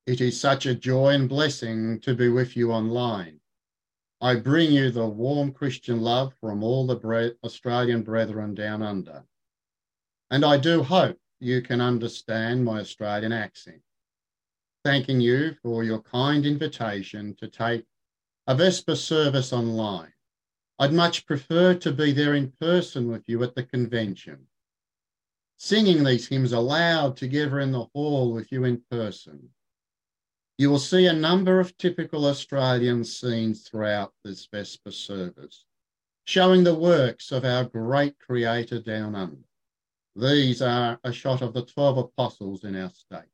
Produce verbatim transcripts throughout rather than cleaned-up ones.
It is such a joy and blessing to be with you online. I bring you the warm Christian love from all the bre- Australian brethren down under. And I do hope you can understand my Australian accent. Thanking you for your kind invitation to take a Vesper service online. I'd much prefer to be there in person with you at the convention, singing these hymns aloud together in the hall with you in person. You will see a number of typical Australian scenes throughout this Vesper service, showing the works of our great Creator down under. These are a shot of the twelve apostles in our state.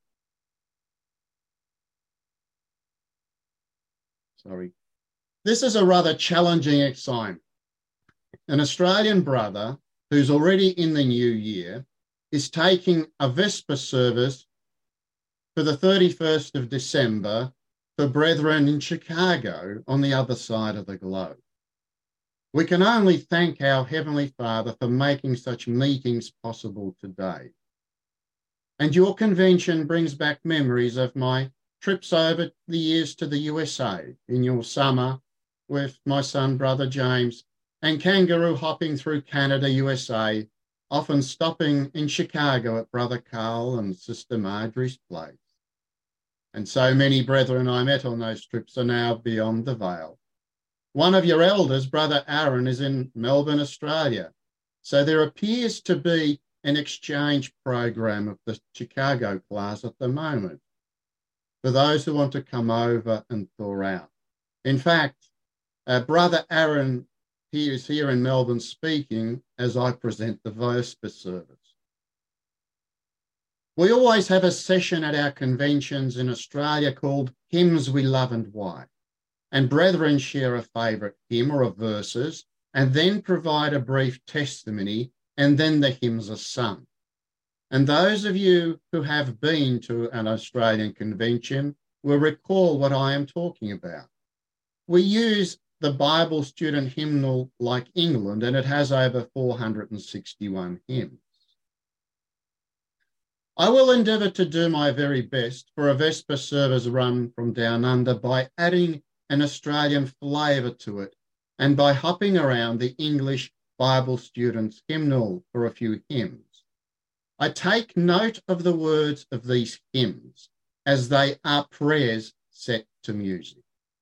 Sorry. This is a rather challenging assignment. An Australian brother who's already in the new year is taking a Vesper service for the thirty-first of December for brethren in Chicago on the other side of the globe. We can only thank our Heavenly Father for making such meetings possible today. And your convention brings back memories of my trips over the years to the U S A in your summer with my son, Brother James, and kangaroo hopping through Canada, U S A, often stopping in Chicago at Brother Carl and Sister Marjorie's place. And so many brethren I met on those trips are now beyond the veil. One of your elders, Brother Aaron, is in Melbourne, Australia. So there appears to be an exchange program of the Chicago class at the moment for those who want to come over and thaw out. In fact, uh, Brother Aaron, he is here in Melbourne speaking as I present the Vesper service. We always have a session at our conventions in Australia called Hymns We Love and Why. And brethren share a favourite hymn or a verses and then provide a brief testimony, and then the hymns are sung. And those of you who have been to an Australian convention will recall what I am talking about. We use the Bible Student Hymnal like England, and it has over four hundred sixty-one hymns. I will endeavour to do my very best for a Vesper service run from down under by adding an Australian flavour to it and by hopping around the English Bible Students Hymnal for a few hymns. I take note of the words of these hymns as they are prayers set to music.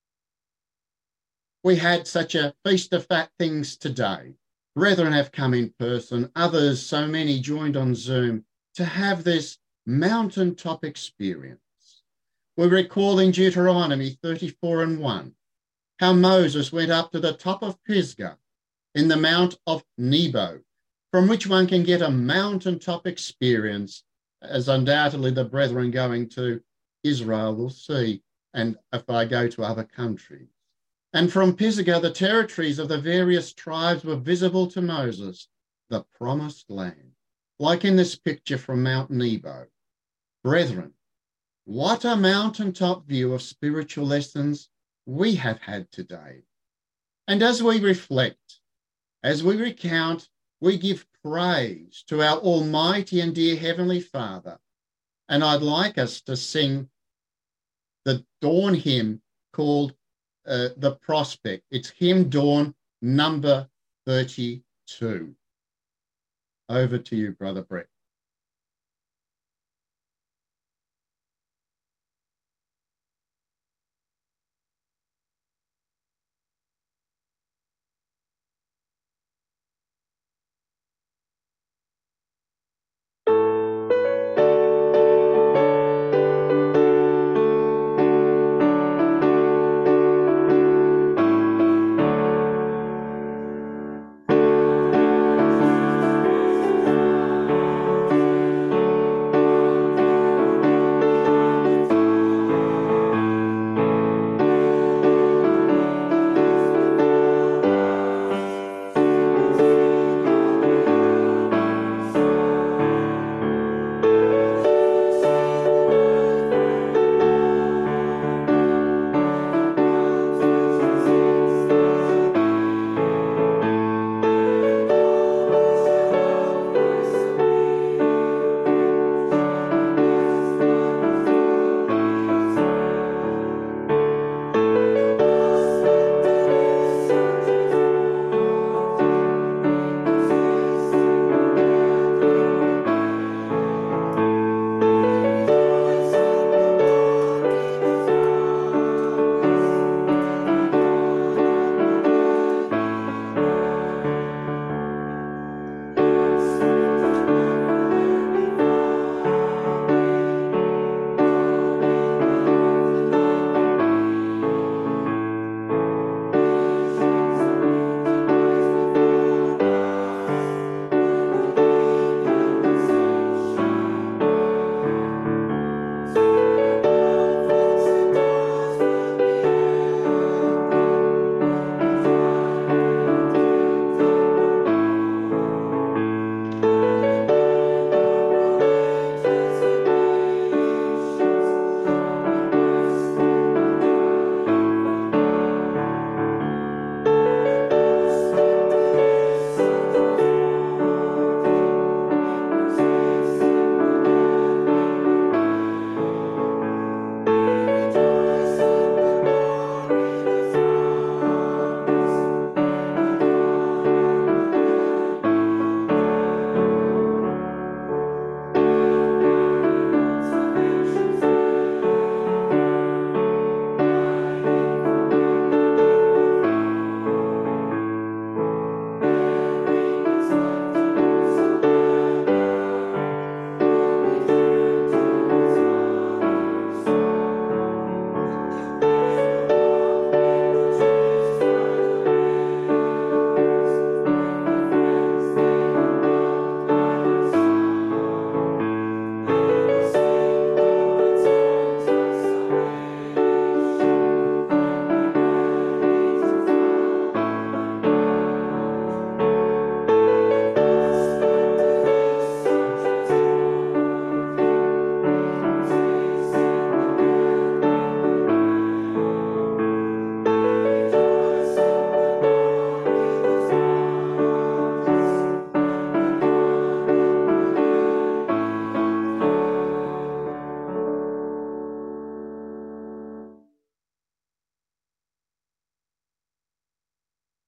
We had such a feast of fat things today. Brethren have come in person, others, so many joined on Zoom to have this mountaintop experience. We recall in Deuteronomy thirty-four and one, how Moses went up to the top of Pisgah in the Mount of Nebo, from which one can get a mountaintop experience, as undoubtedly the brethren going to Israel will see, and if I go to other countries. And from Pisgah, the territories of the various tribes were visible to Moses, the promised land, like in this picture from Mount Nebo. Brethren, what a mountaintop view of spiritual lessons we have had today. And as we reflect, as we recount, we give praise to our almighty and dear Heavenly Father. And I'd like us to sing the dawn hymn called uh, The Prospect. It's Hymn Dawn number thirty-two. Over to you, Brother Brett.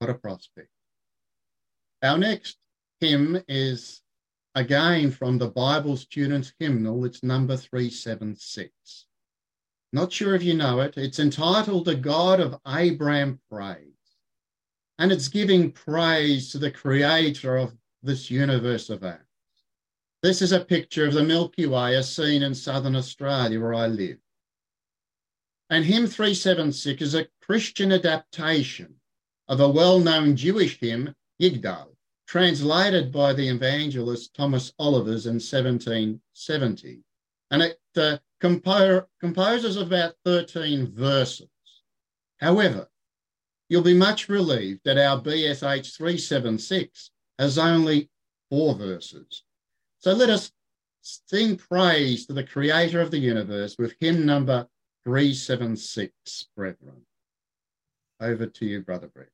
What a prospect. Our next hymn is again from the Bible Students' Hymnal. It's number three seventy-six. Not sure if you know it. It's entitled The God of Abraham Praise. And it's giving praise to the creator of this universe of ours. This is a picture of the Milky Way as seen in southern Australia where I live. And hymn three seventy-six is a Christian adaptation of a well-known Jewish hymn, Yigdal, translated by the evangelist Thomas Olivers in seventeen seventy. And it uh, compo- composes about thirteen verses. However, you'll be much relieved that our B S H three seventy-six has only four verses. So let us sing praise to the creator of the universe with hymn number three seventy-six, brethren. Over to you, Brother Brett.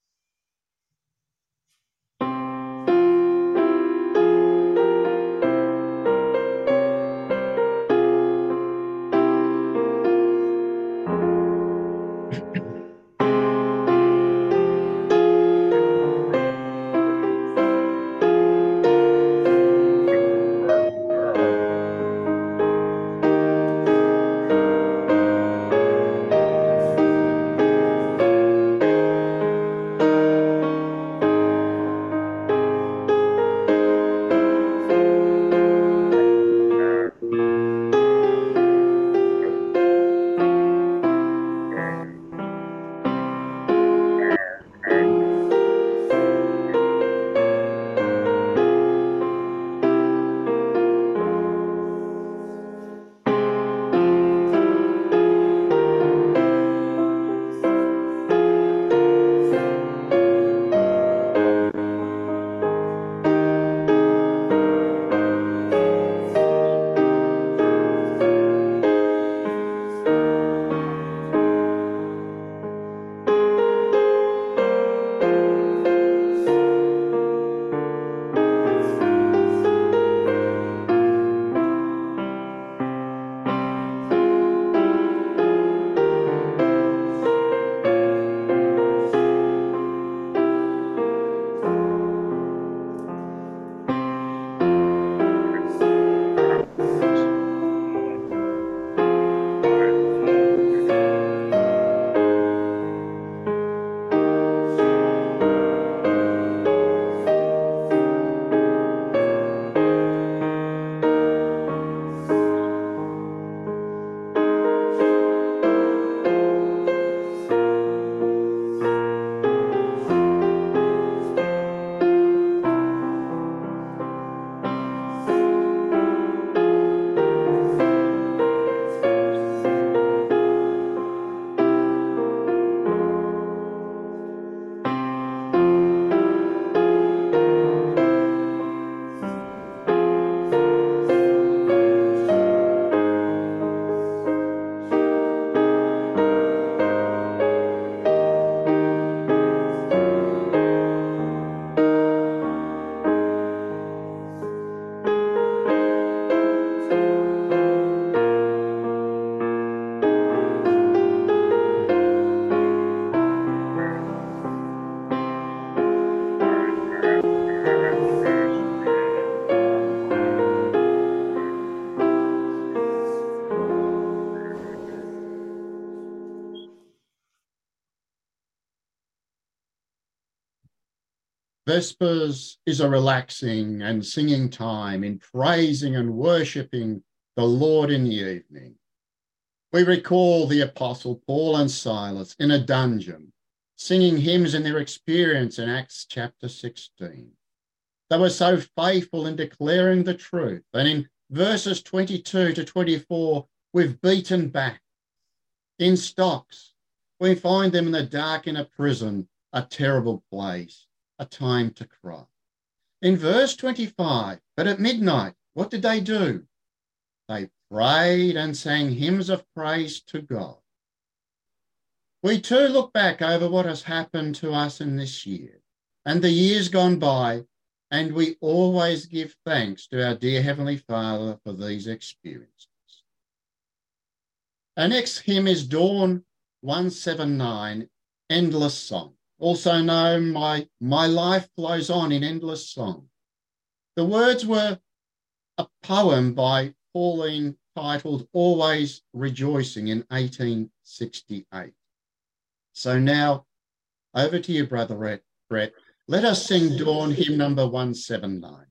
Vespers is a relaxing and singing time in praising and worshipping the Lord in the evening. We recall the Apostle Paul and Silas in a dungeon, singing hymns in their experience in Acts chapter sixteen. They were so faithful in declaring the truth. And in verses twenty-two to twenty-four, we've beaten back. In stocks, we find them in the dark in a prison, a terrible place, a time to cry. In verse twenty-five, but at midnight, what did they do? They prayed and sang hymns of praise to God. We too look back over what has happened to us in this year and the years gone by, and we always give thanks to our dear Heavenly Father for these experiences. Our next hymn is Dawn one seventy-nine, Endless Song. also known My, My Life Flows On in Endless Song. The words were a poem by Pauline titled Always Rejoicing in eighteen sixty-eight. So now, over to you, Brother Brett. Let us sing Dawn, hymn number one seventy-nine.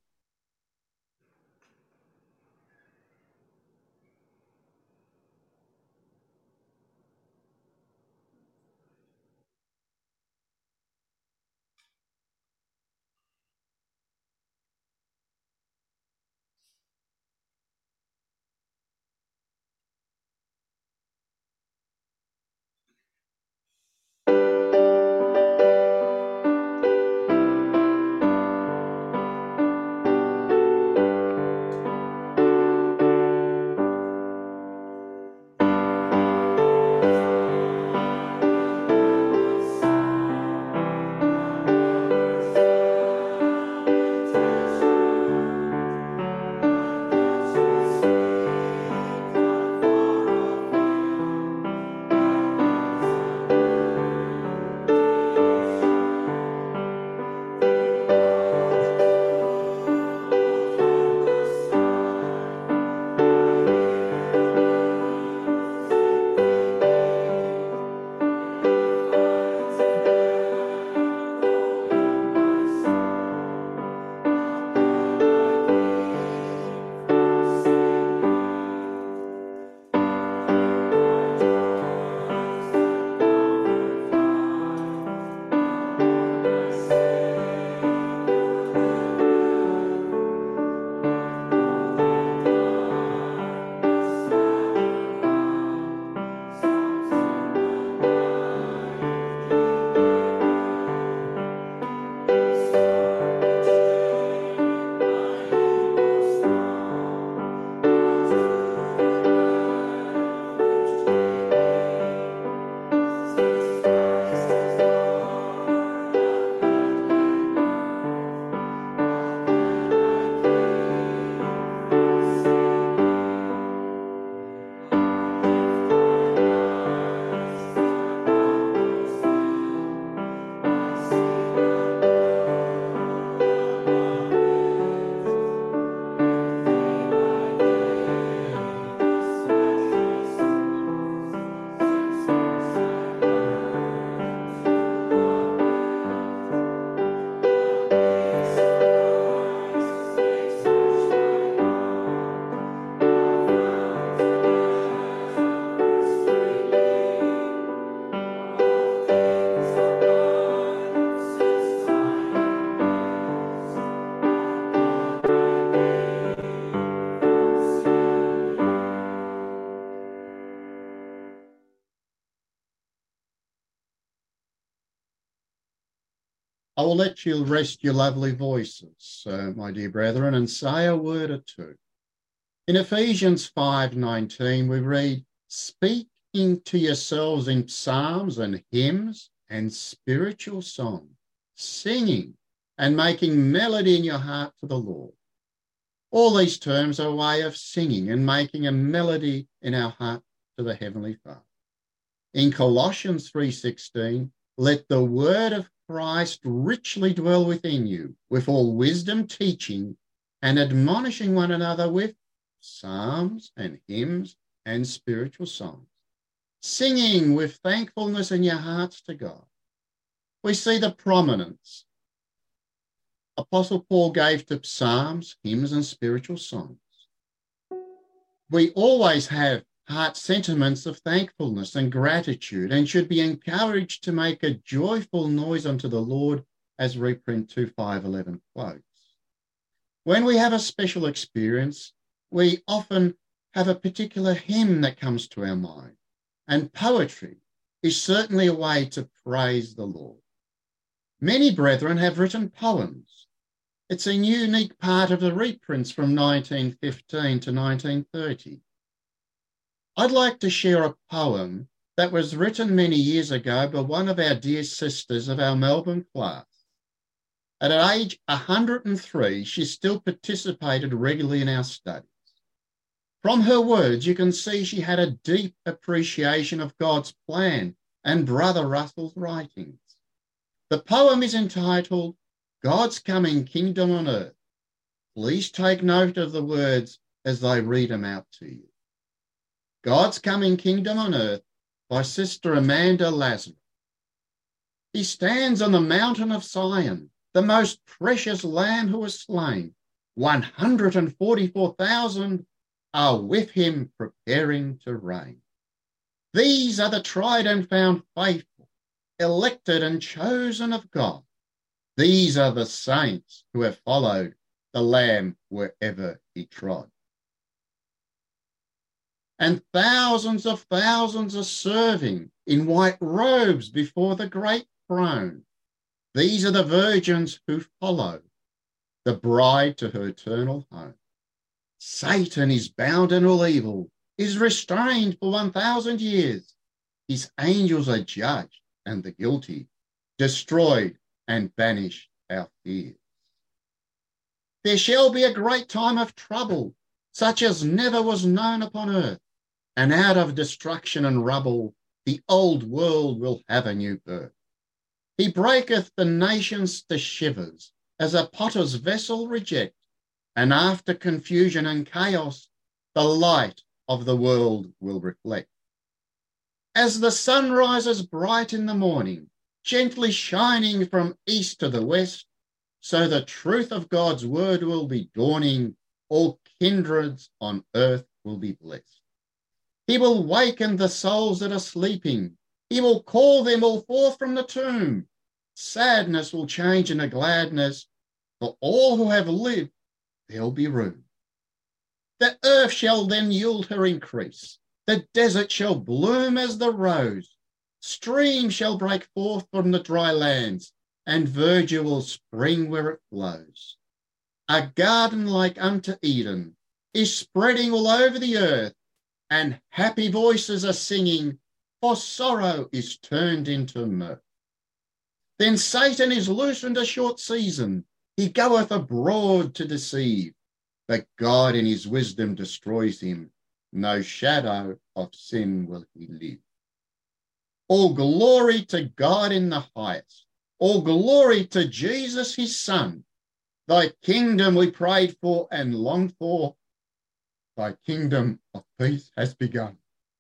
I will let you rest your lovely voices, uh, my dear brethren, and say a word or two. In Ephesians five nineteen, we read, speaking to yourselves in psalms and hymns and spiritual songs, singing and making melody in your heart to the Lord. All these terms are a way of singing and making a melody in our heart to the Heavenly Father. In Colossians three sixteen, let the word of Christ richly dwell within you, with all wisdom teaching and admonishing one another with psalms and hymns and spiritual songs, singing with thankfulness in your hearts to God. We see the prominence Apostle Paul gave to psalms, hymns, and spiritual songs. We always have heart sentiments of thankfulness and gratitude and should be encouraged to make a joyful noise unto the Lord, as reprint two five eleven quotes. When we have a special experience, we often have a particular hymn that comes to our mind, and poetry is certainly a way to praise the Lord. Many brethren have written poems. It's a unique part of the reprints from nineteen fifteen to nineteen thirty. I'd like to share a poem that was written many years ago by one of our dear sisters of our Melbourne class. At age one hundred and three, she still participated regularly in our studies. From her words, you can see she had a deep appreciation of God's plan and Brother Russell's writings. The poem is entitled God's Coming Kingdom on Earth. Please take note of the words as they read them out to you. God's Coming Kingdom on Earth by Sister Amanda Lazarus. He stands on the mountain of Zion, the most precious Lamb who was slain. one hundred forty-four thousand are with him preparing to reign. These are the tried and found faithful, elected and chosen of God. These are the saints who have followed the Lamb wherever he trod. And thousands of thousands are serving in white robes before the great throne. These are the virgins who follow the bride to her eternal home. Satan is bound in all evil, is restrained for one thousand years. His angels are judged and the guilty destroyed and banished our fears. There shall be a great time of trouble, such as never was known upon earth, and out of destruction and rubble the old world will have a new birth. He breaketh the nations to shivers, as a potter's vessel reject, and after confusion and chaos, the light of the world will reflect. As the sun rises bright in the morning, gently shining from east to the west, so the truth of God's word will be dawning, all kindreds on earth will be blessed. He will waken the souls that are sleeping. He will call them all forth from the tomb. Sadness will change into gladness. For all who have lived, there'll be room. The earth shall then yield her increase. The desert shall bloom as the rose. Streams shall break forth from the dry lands, and verdure will spring where it flows. A garden like unto Eden is spreading all over the earth, and happy voices are singing, for sorrow is turned into mirth. Then Satan is loosened a short season. He goeth abroad to deceive, but God in his wisdom destroys him. No shadow of sin will he live. All glory to God in the highest. All glory to Jesus, his Son. Thy kingdom we prayed for and longed for. Thy kingdom of peace has begun.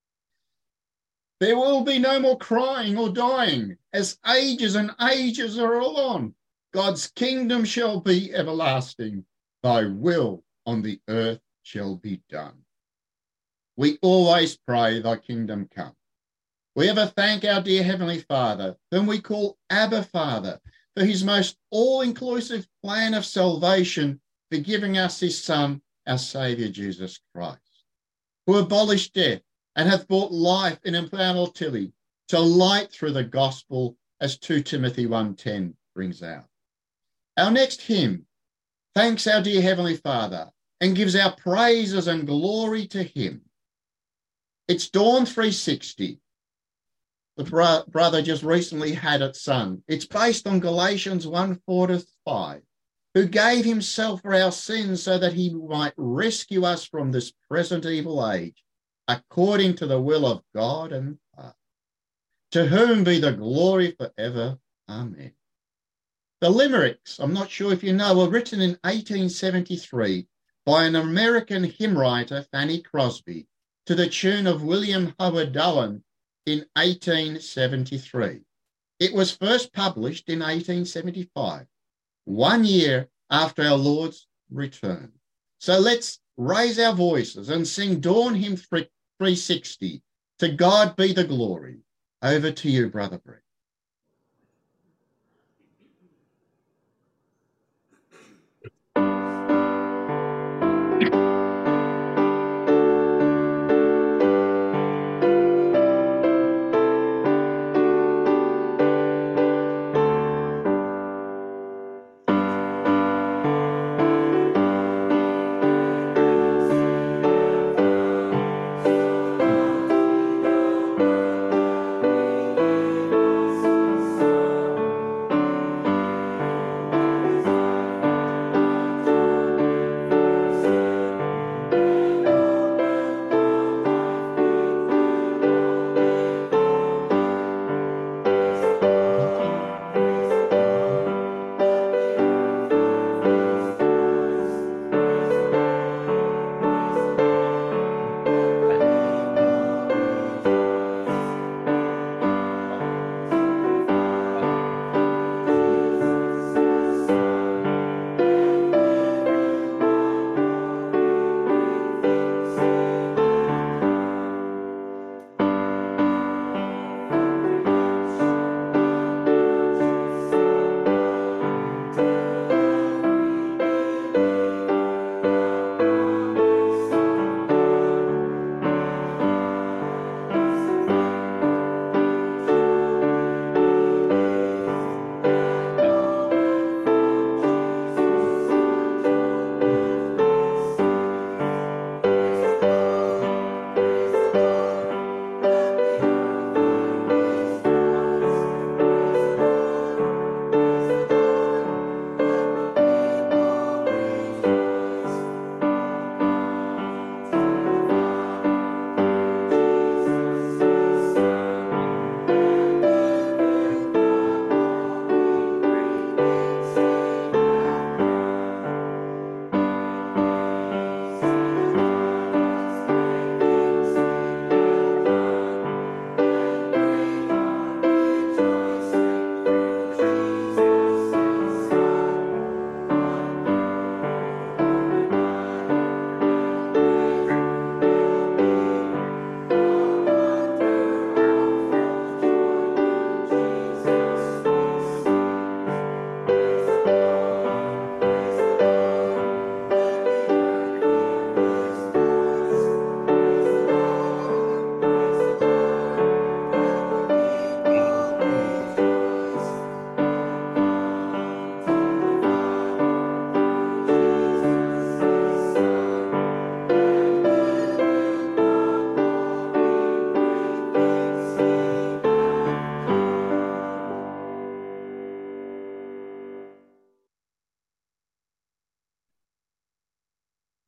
There will be no more crying or dying, as ages and ages are all on. God's kingdom shall be everlasting. Thy will on the earth shall be done. We always pray, thy kingdom come. We ever thank our dear Heavenly Father, whom we call Abba Father, for his most all-inclusive plan of salvation, for giving us his Son, our Saviour Jesus Christ, who abolished death and hath brought life in immortality to light through the gospel, as Second Timothy one ten brings out. Our next hymn thanks our dear Heavenly Father and gives our praises and glory to him. It's Dawn three sixty. The bro- brother just recently had it sung. It's based on Galatians one four to five, who gave himself for our sins so that he might rescue us from this present evil age, according to the will of God and Father. To whom be the glory forever. Amen. The limericks, I'm not sure if you know, were written in eighteen seventy-three by an American hymn writer, Fanny Crosby, to the tune of William Howard Owen in eighteen seventy-three. It was first published in eighteen seventy-five, one year after our Lord's return. So let's raise our voices and sing Dawn Hymn three sixty. To God be the glory. Over to you, Brother Brett.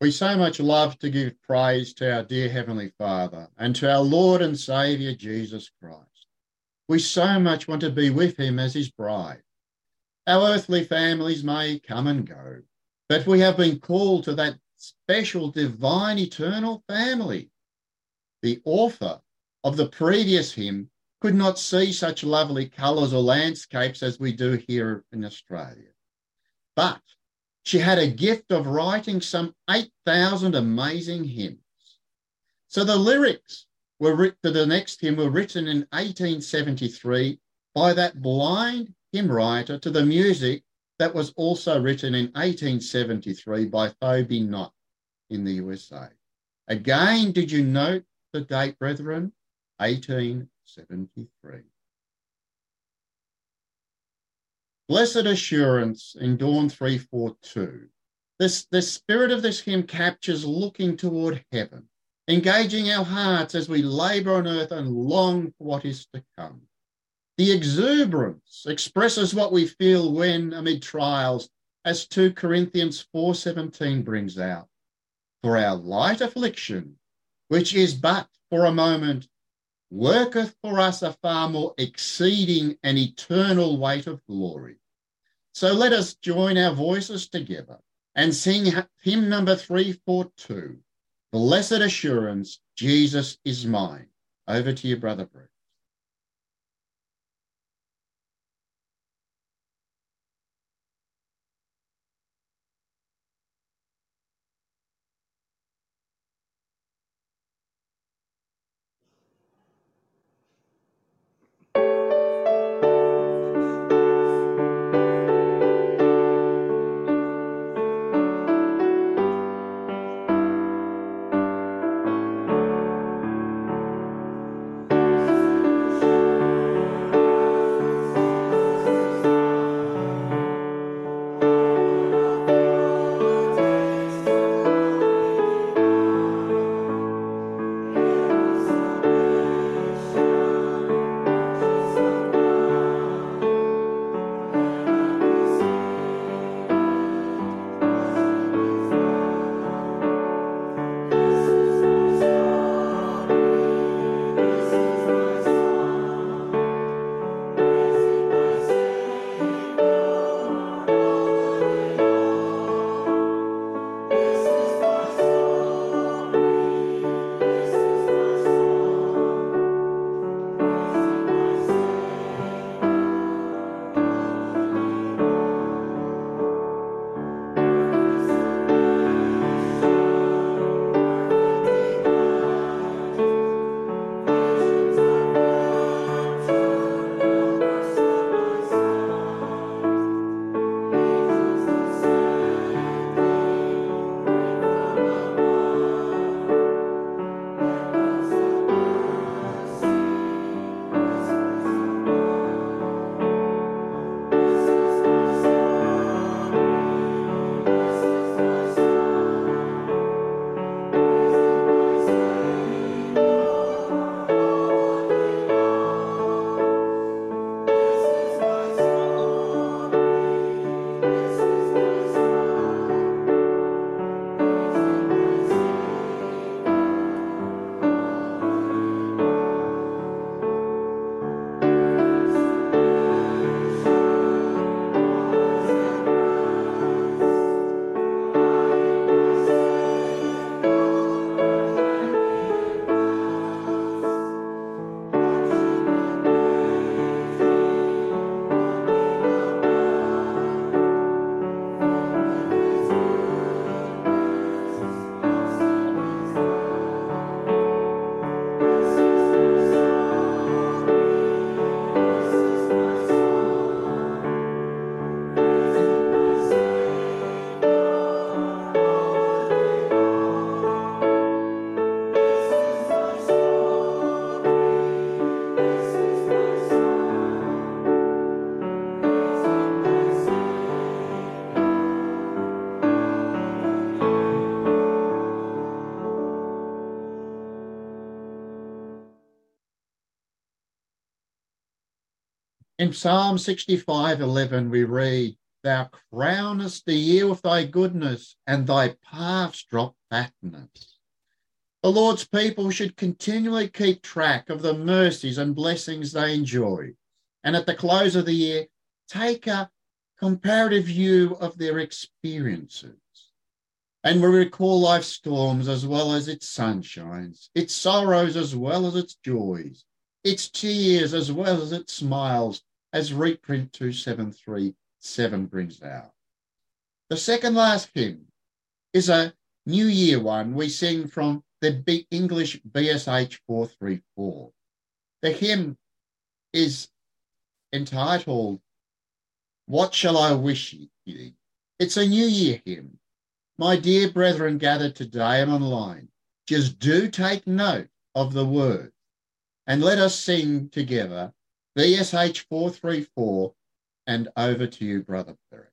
We so much love to give praise to our dear Heavenly Father and to our Lord and Saviour Jesus Christ. We so much want to be with him as his bride. Our earthly families may come and go, but we have been called to that special divine eternal family. The author of the previous hymn could not see such lovely colours or landscapes as we do here in Australia. But she had a gift of writing some eight thousand amazing hymns. So the lyrics were written to the next hymn were written in eighteen seventy-three by that blind hymn writer to the music that was also written in eighteen seventy-three by Phoebe Knott in the U S A. Again, did you note the date, brethren? eighteen seventy-three. Blessed Assurance in Dawn three forty-two. This, the spirit of this hymn captures looking toward heaven, engaging our hearts as we labour on earth and long for what is to come. The exuberance expresses what we feel when, amid trials, as Second Corinthians four seventeen brings out. For our light affliction, which is but for a moment, worketh for us a far more exceeding and eternal weight of glory. So let us join our voices together and sing hymn number three forty-two, Blessed Assurance, Jesus is mine. Over to you, Brother Bruce. In Psalm sixty-five eleven, we read, thou crownest the year with thy goodness, and thy paths drop fatness. The Lord's people should continually keep track of the mercies and blessings they enjoy, and at the close of the year, take a comparative view of their experiences. And we recall life's storms as well as its sunshines, its sorrows as well as its joys, its tears as well as its smiles, as reprint two seven three seven brings out. The second last hymn is a New Year one we sing from the B- English B S H four three four. The hymn is entitled, What Shall I Wish Ye? It's a New Year hymn. My dear brethren gathered today and online, just do take note of the words and let us sing together B S H four three four, and over to you, Brother Perry.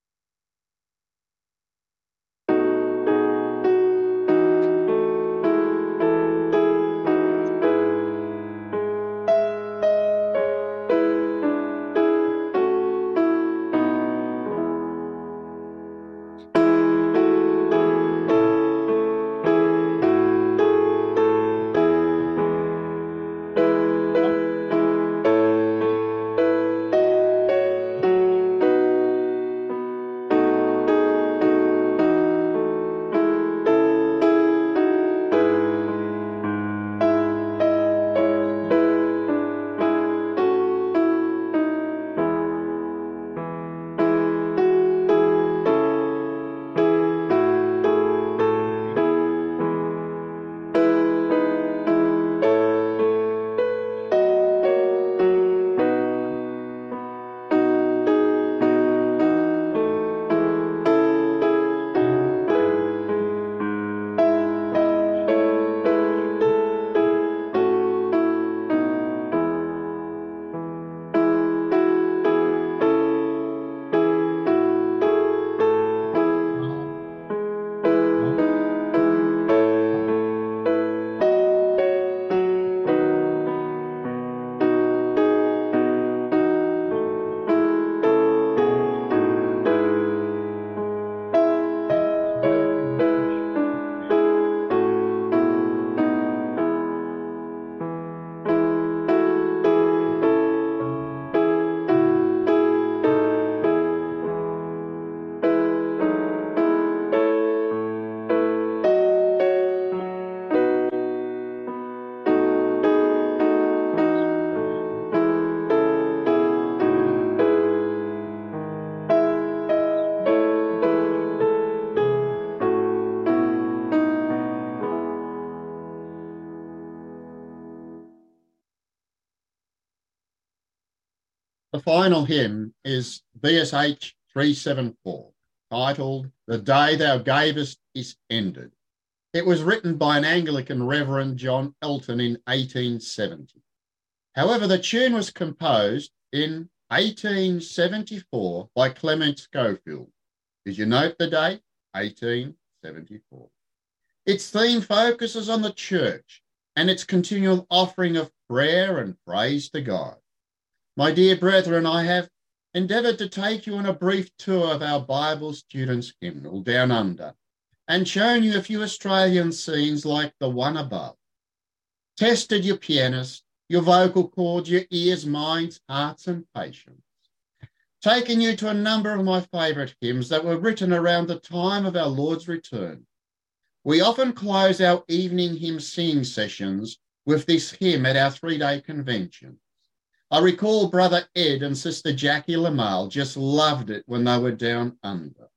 The final hymn is B S H three seven four, titled, The Day Thou Gavest Is Ended. It was written by an Anglican Reverend John Elton in eighteen seventy. However, the tune was composed in eighteen seventy-four by Clement Schofield. Did you note the date? eighteen seventy-four. Its theme focuses on the church and its continual offering of prayer and praise to God. My dear brethren, I have endeavoured to take you on a brief tour of our Bible Students' Hymnal Down Under and shown you a few Australian scenes like the one above. Tested your pianist, your vocal cords, your ears, minds, hearts and patience. Taken you to a number of my favourite hymns that were written around the time of our Lord's return. We often close our evening hymn singing sessions with this hymn at our three-day convention. I recall Brother Ed and Sister Jackie Lamal just loved it when they were down under.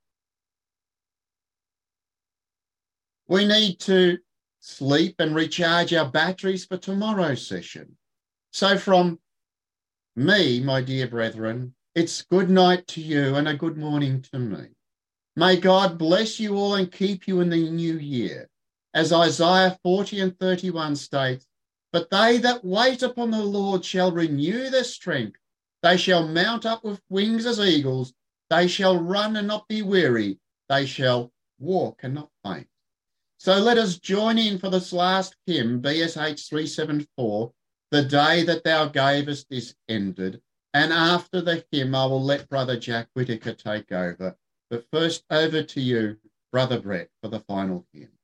We need to sleep and recharge our batteries for tomorrow's session. So from me, my dear brethren, it's good night to you and a good morning to me. May God bless you all and keep you in the new year. As Isaiah forty and thirty-one states, but they that wait upon the Lord shall renew their strength. They shall mount up with wings as eagles. They shall run and not be weary. They shall walk and not faint. So let us join in for this last hymn, B S H three seven four, The Day That Thou Gavest Is Ended, And after the hymn, I will let Brother Jack Whitaker take over. But first, over to you, Brother Brett, for the final hymn.